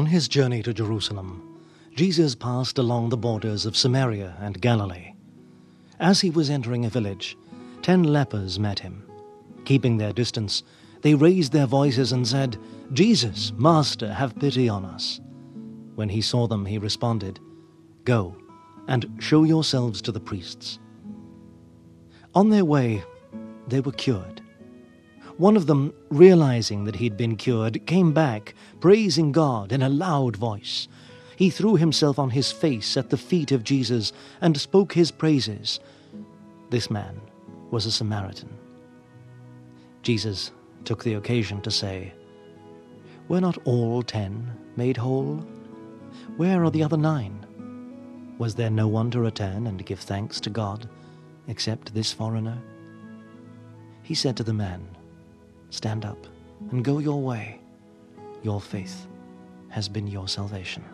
On his journey to Jerusalem, Jesus passed along the borders of Samaria and Galilee. As he was entering a village, 10 lepers met him. Keeping their distance, they raised their voices and said, "Jesus, Master, have pity on us." When he saw them, he responded, "Go and show yourselves to the priests." On their way, they were cured. One of them, realizing that he'd been cured, came back, praising God in a loud voice. He threw himself on his face at the feet of Jesus and spoke his praises. This man was a Samaritan. Jesus took the occasion to say, "Were not all 10 made whole? Where are the other 9? Was there no one to return and give thanks to God except this foreigner?" He said to the man, "Stand up and go your way. Your faith has been your salvation."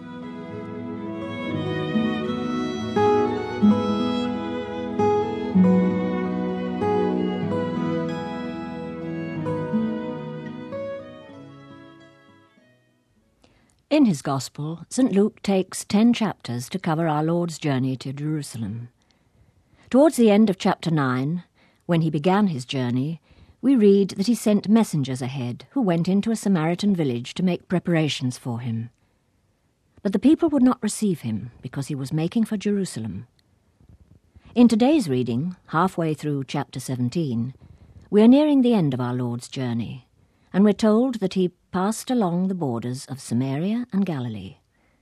In his Gospel, St. Luke takes 10 chapters to cover our Lord's journey to Jerusalem. Towards the end of chapter 9, when he began his journey, we read that he sent messengers ahead who went into a Samaritan village to make preparations for him. But the people would not receive him because he was making for Jerusalem. In today's reading, halfway through chapter 17, we are nearing the end of our Lord's journey, and we're told that he passed along the borders of Samaria and Galilee.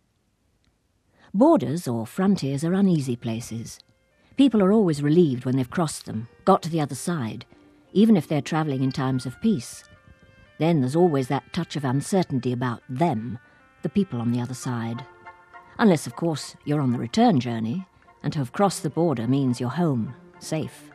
Borders or frontiers are uneasy places. People are always relieved when they've crossed them, got to the other side, even if they're travelling in times of peace. Then there's always that touch of uncertainty about them, the people on the other side. Unless, of course, you're on the return journey, and to have crossed the border means you're home, safe.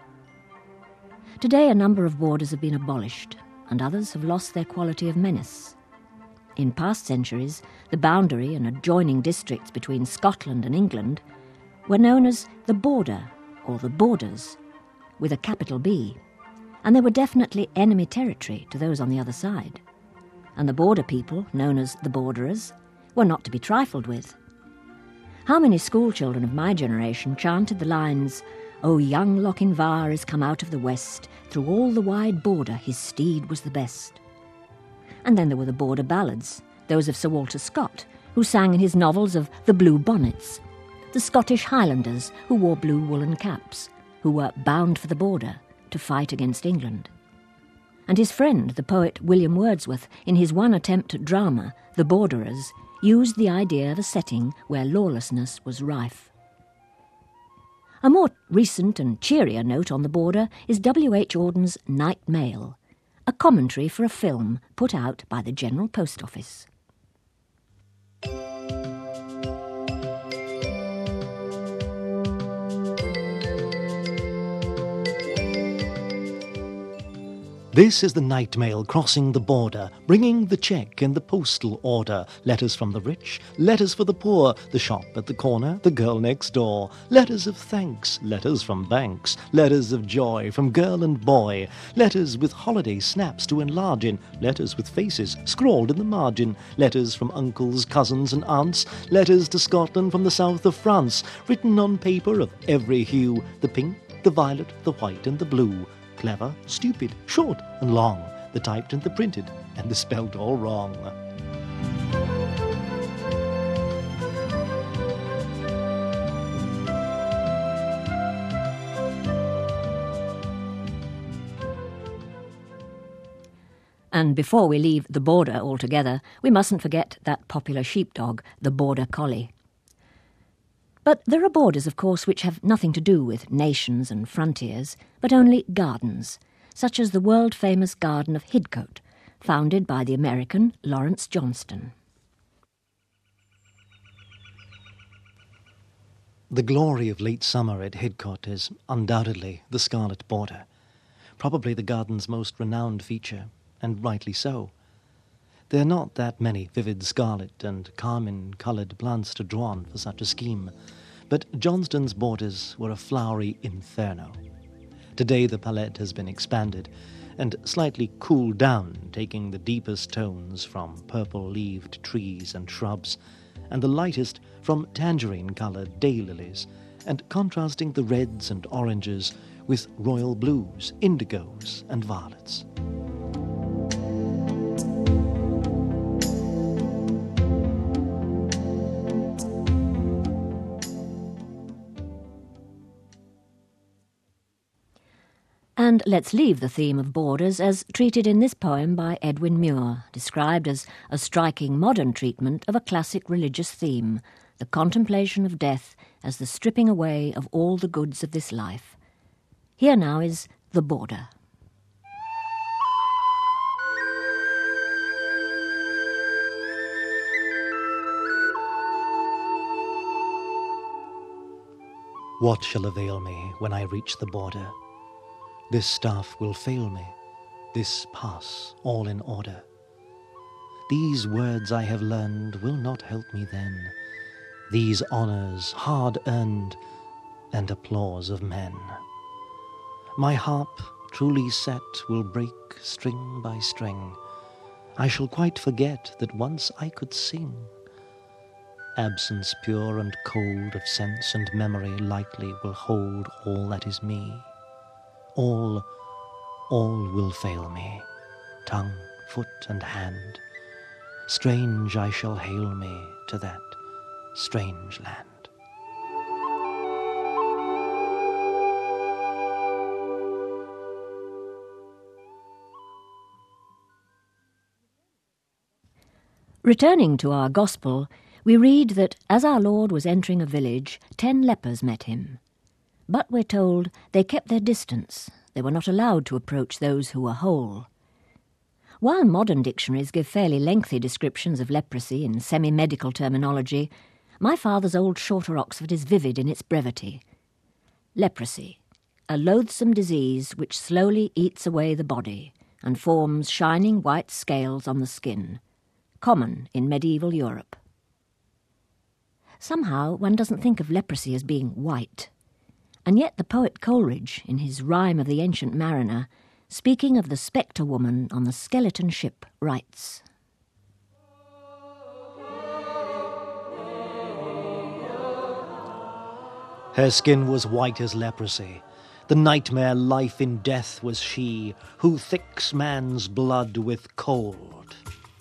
Today a number of borders have been abolished, and others have lost their quality of menace. In past centuries, the boundary and adjoining districts between Scotland and England were known as the border, or the borders, with a capital B, and they were definitely enemy territory to those on the other side. And the border people, known as the borderers, were not to be trifled with. How many school children of my generation chanted the lines, "O young Lochinvar is come out of the west, through all the wide border his steed was the best." And then there were the border ballads, those of Sir Walter Scott, who sang in his novels of the Blue Bonnets, the Scottish Highlanders who wore blue woolen caps, who were bound for the border to fight against England. And his friend, the poet William Wordsworth, in his one attempt at drama, The Borderers, used the idea of a setting where lawlessness was rife. A more recent and cheerier note on the border is W.H. Auden's Night Mail, a commentary for a film put out by the General Post Office. This is the night mail crossing the border, bringing the check in the postal order. Letters from the rich, letters for the poor, the shop at the corner, the girl next door. Letters of thanks, letters from banks, letters of joy from girl and boy. Letters with holiday snaps to enlarge in, letters with faces scrawled in the margin. Letters from uncles, cousins and aunts, letters to Scotland from the south of France, written on paper of every hue, the pink, the violet, the white and the blue. Clever, stupid, short and long, the typed and the printed, and the spelt all wrong. And before we leave the border altogether, we mustn't forget that popular sheepdog, the Border Collie. But there are borders, of course, which have nothing to do with nations and frontiers, but only gardens, such as the world-famous Garden of Hidcote, founded by the American Lawrence Johnston. The glory of late summer at Hidcote is undoubtedly the scarlet border, probably the garden's most renowned feature, and rightly so. There are not that many vivid scarlet and carmine-coloured plants to draw on for such a scheme, but Johnston's borders were a flowery inferno. Today the palette has been expanded and slightly cooled down, taking the deepest tones from purple-leaved trees and shrubs, and the lightest from tangerine-coloured daylilies, and contrasting the reds and oranges with royal blues, indigos and violets. And let's leave the theme of borders as treated in this poem by Edwin Muir, described as a striking modern treatment of a classic religious theme, the contemplation of death as the stripping away of all the goods of this life. Here now is The Border. What shall avail me when I reach the border? This staff will fail me, this pass all in order. These words I have learned will not help me then, these honours hard earned and applause of men. My harp, truly set, will break string by string. I shall quite forget that once I could sing. Absence pure and cold of sense and memory lightly will hold all that is me. All will fail me, tongue, foot, and hand. Strange I shall hail me to that strange land. Returning to our Gospel, we read that as our Lord was entering a village, 10 lepers met him. But we're told they kept their distance. They were not allowed to approach those who were whole. While modern dictionaries give fairly lengthy descriptions of leprosy in semi-medical terminology, my father's old Shorter Oxford is vivid in its brevity. Leprosy, a loathsome disease which slowly eats away the body and forms shining white scales on the skin, common in medieval Europe. Somehow one doesn't think of leprosy as being white. And yet the poet Coleridge, in his Rime of the Ancient Mariner, speaking of the spectre woman on the skeleton ship, writes, Her skin was white as leprosy. The nightmare life in death was she, who thicks man's blood with cold.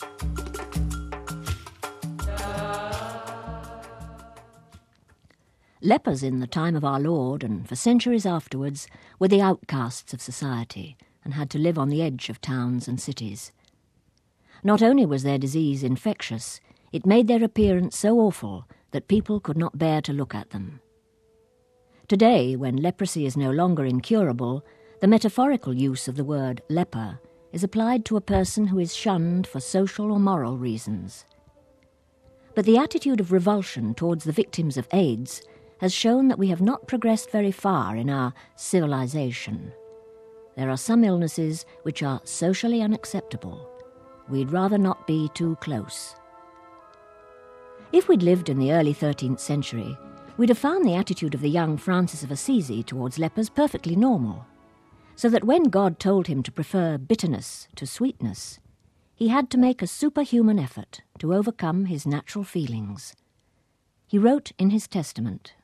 Lepers in the time of our Lord, and for centuries afterwards, were the outcasts of society and had to live on the edge of towns and cities. Not only was their disease infectious, it made their appearance so awful that people could not bear to look at them. Today, when leprosy is no longer incurable, the metaphorical use of the word leper is applied to a person who is shunned for social or moral reasons. But the attitude of revulsion towards the victims of AIDS has shown that we have not progressed very far in our civilization. There are some illnesses which are socially unacceptable. We'd rather not be too close. If we'd lived in the early 13th century, we'd have found the attitude of the young Francis of Assisi towards lepers perfectly normal, so that when God told him to prefer bitterness to sweetness, he had to make a superhuman effort to overcome his natural feelings. He wrote in his testament,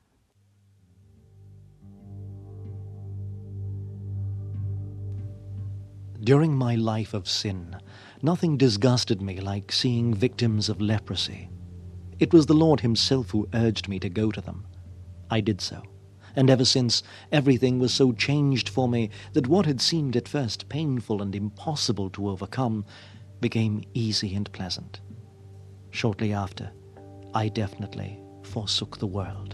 During my life of sin, nothing disgusted me like seeing victims of leprosy. It was the Lord himself who urged me to go to them. I did so, and ever since, everything was so changed for me that what had seemed at first painful and impossible to overcome became easy and pleasant. Shortly after, I definitely forsook the world.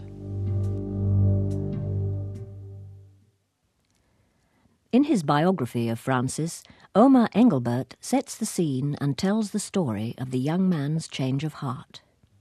In his biography of Francis, Omar Engelbert sets the scene and tells the story of the young man's change of heart.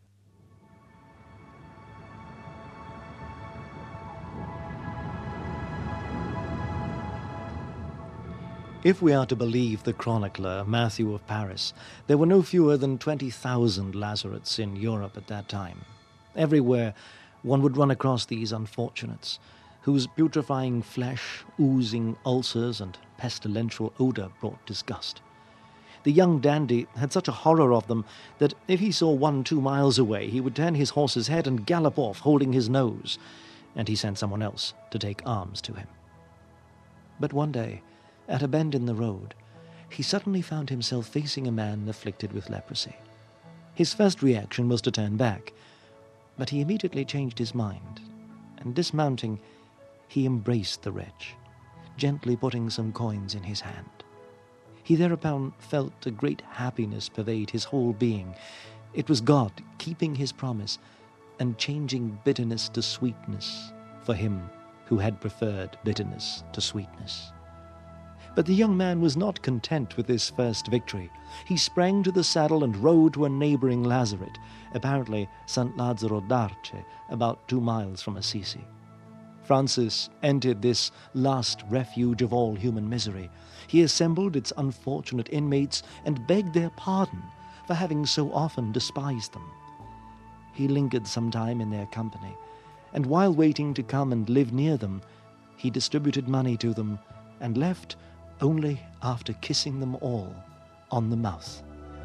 If we are to believe the chronicler Matthew of Paris, there were no fewer than 20,000 lazarets in Europe at that time. Everywhere one would run across these unfortunates, whose putrefying flesh, oozing ulcers and pestilential odour brought disgust. The young dandy had such a horror of them that if he saw one 2 miles away, he would turn his horse's head and gallop off, holding his nose, and he sent someone else to take arms to him. But one day, at a bend in the road, he suddenly found himself facing a man afflicted with leprosy. His first reaction was to turn back, but he immediately changed his mind, and dismounting, he embraced the wretch, gently putting some coins in his hand. He thereupon felt a great happiness pervade his whole being. It was God keeping his promise and changing bitterness to sweetness for him who had preferred bitterness to sweetness. But the young man was not content with this first victory. He sprang to the saddle and rode to a neighboring lazaret, apparently St. Lazzaro d'Arce, about 2 miles from Assisi. Francis entered this last refuge of all human misery. He assembled its unfortunate inmates and begged their pardon for having so often despised them. He lingered some time in their company, and while waiting to come and live near them, he distributed money to them and left only after kissing them all on the mouth.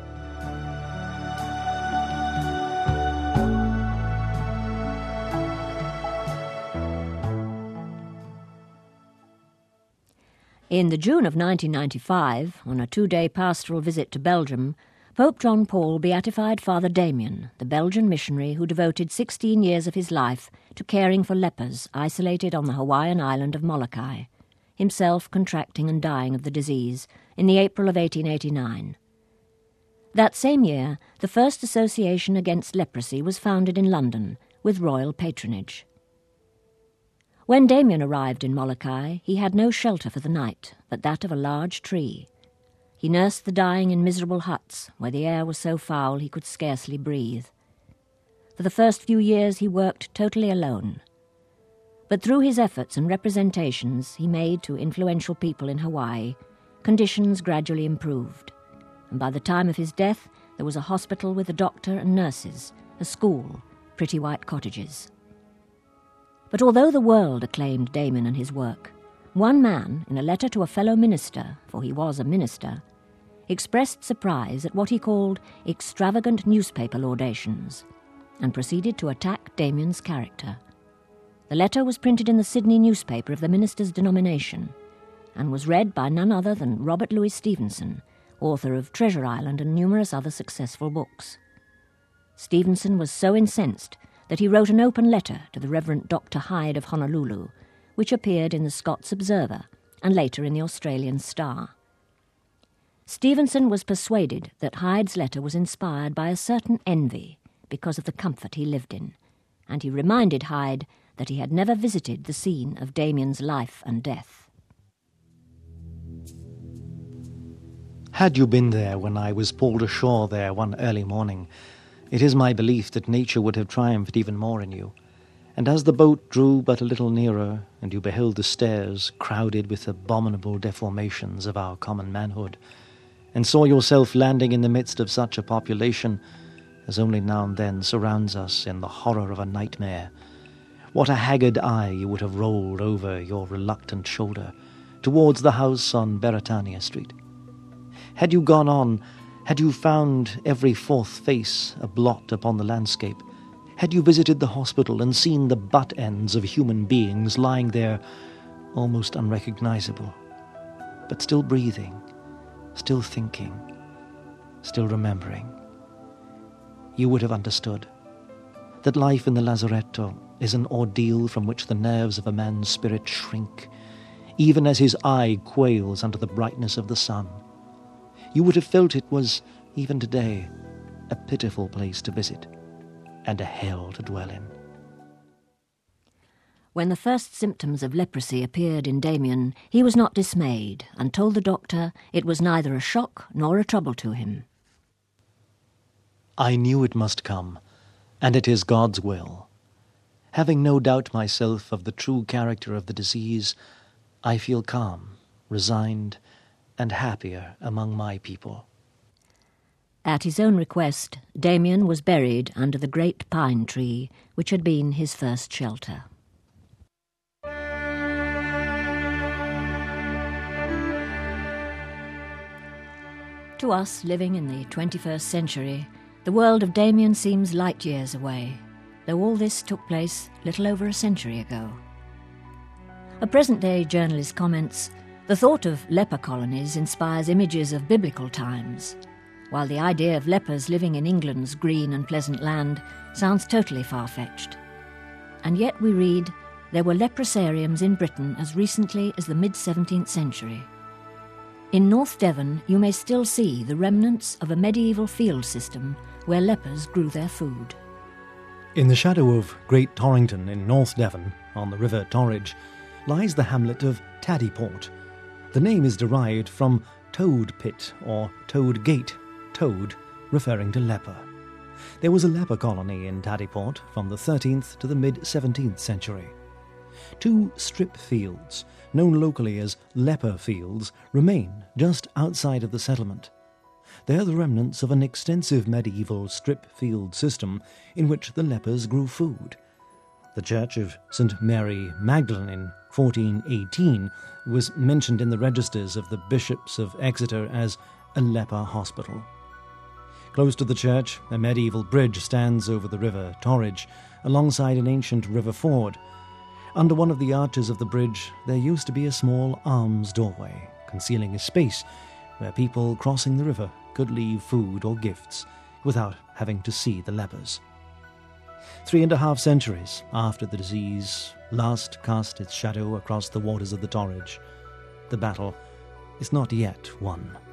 In the June of 1995, on a 2-day pastoral visit to Belgium, Pope John Paul beatified Father Damien, the Belgian missionary who devoted 16 years of his life to caring for lepers isolated on the Hawaiian island of Molokai, himself contracting and dying of the disease in the April of 1889. That same year, the first association against leprosy was founded in London with royal patronage. When Damien arrived in Molokai, he had no shelter for the night but that of a large tree. He nursed the dying in miserable huts where the air was so foul he could scarcely breathe. For the first few years he worked totally alone. But through his efforts and representations he made to influential people in Hawaii, conditions gradually improved, and by the time of his death there was a hospital with a doctor and nurses, a school, pretty white cottages. But although the world acclaimed Damien and his work, one man, in a letter to a fellow minister, for he was a minister, expressed surprise at what he called extravagant newspaper laudations, and proceeded to attack Damien's character. The letter was printed in the Sydney newspaper of the minister's denomination, and was read by none other than Robert Louis Stevenson, author of Treasure Island and numerous other successful books. Stevenson was so incensed that he wrote an open letter to the Reverend Dr. Hyde of Honolulu, which appeared in the Scots Observer and later in the Australian Star. Stevenson was persuaded that Hyde's letter was inspired by a certain envy because of the comfort he lived in, and he reminded Hyde that he had never visited the scene of Damien's life and death. Had you been there when I was pulled ashore there one early morning, it is my belief that nature would have triumphed even more in you. And as the boat drew but a little nearer, and you beheld the stairs crowded with abominable deformations of our common manhood, and saw yourself landing in the midst of such a population as only now and then surrounds us in the horror of a nightmare, what a haggard eye you would have rolled over your reluctant shoulder towards the house on Beretania Street. Had you gone on, had you found every fourth face a blot upon the landscape, had you visited the hospital and seen the butt ends of human beings lying there almost unrecognizable, but still breathing, still thinking, still remembering, you would have understood that life in the lazaretto is an ordeal from which the nerves of a man's spirit shrink, even as his eye quails under the brightness of the sun. You would have felt it was, even today, a pitiful place to visit and a hell to dwell in. When the first symptoms of leprosy appeared in Damien, he was not dismayed and told the doctor it was neither a shock nor a trouble to him. I knew it must come, and it is God's will. Having no doubt myself of the true character of the disease, I feel calm, resigned, and happier among my people. At his own request, Damien was buried under the great pine tree which had been his first shelter. To us, living in the 21st century, the world of Damien seems light years away, though all this took place little over a century ago. A present-day journalist comments, "The thought of leper colonies inspires images of biblical times, while the idea of lepers living in England's green and pleasant land sounds totally far-fetched." And yet we read, there were leprosariums in Britain as recently as the mid-17th century. In North Devon, you may still see the remnants of a medieval field system where lepers grew their food. In the shadow of Great Torrington in North Devon, on the River Torridge, lies the hamlet of Taddyport. The name is derived from Toad Pit or Toad Gate, toad referring to leper. There was a leper colony in Taddyport from the 13th to the mid-17th century. 2 strip fields, known locally as leper fields, remain just outside of the settlement. They are the remnants of an extensive medieval strip field system in which the lepers grew food. The church of St. Mary Magdalene in 1418 was mentioned in the registers of the bishops of Exeter as a leper hospital. Close to the church, a medieval bridge stands over the River Torridge, alongside an ancient river ford. Under one of the arches of the bridge, there used to be a small arms doorway, concealing a space where people crossing the river could leave food or gifts without having to see the lepers. 3.5 centuries after the disease last cast its shadow across the waters of the Torridge, the battle is not yet won.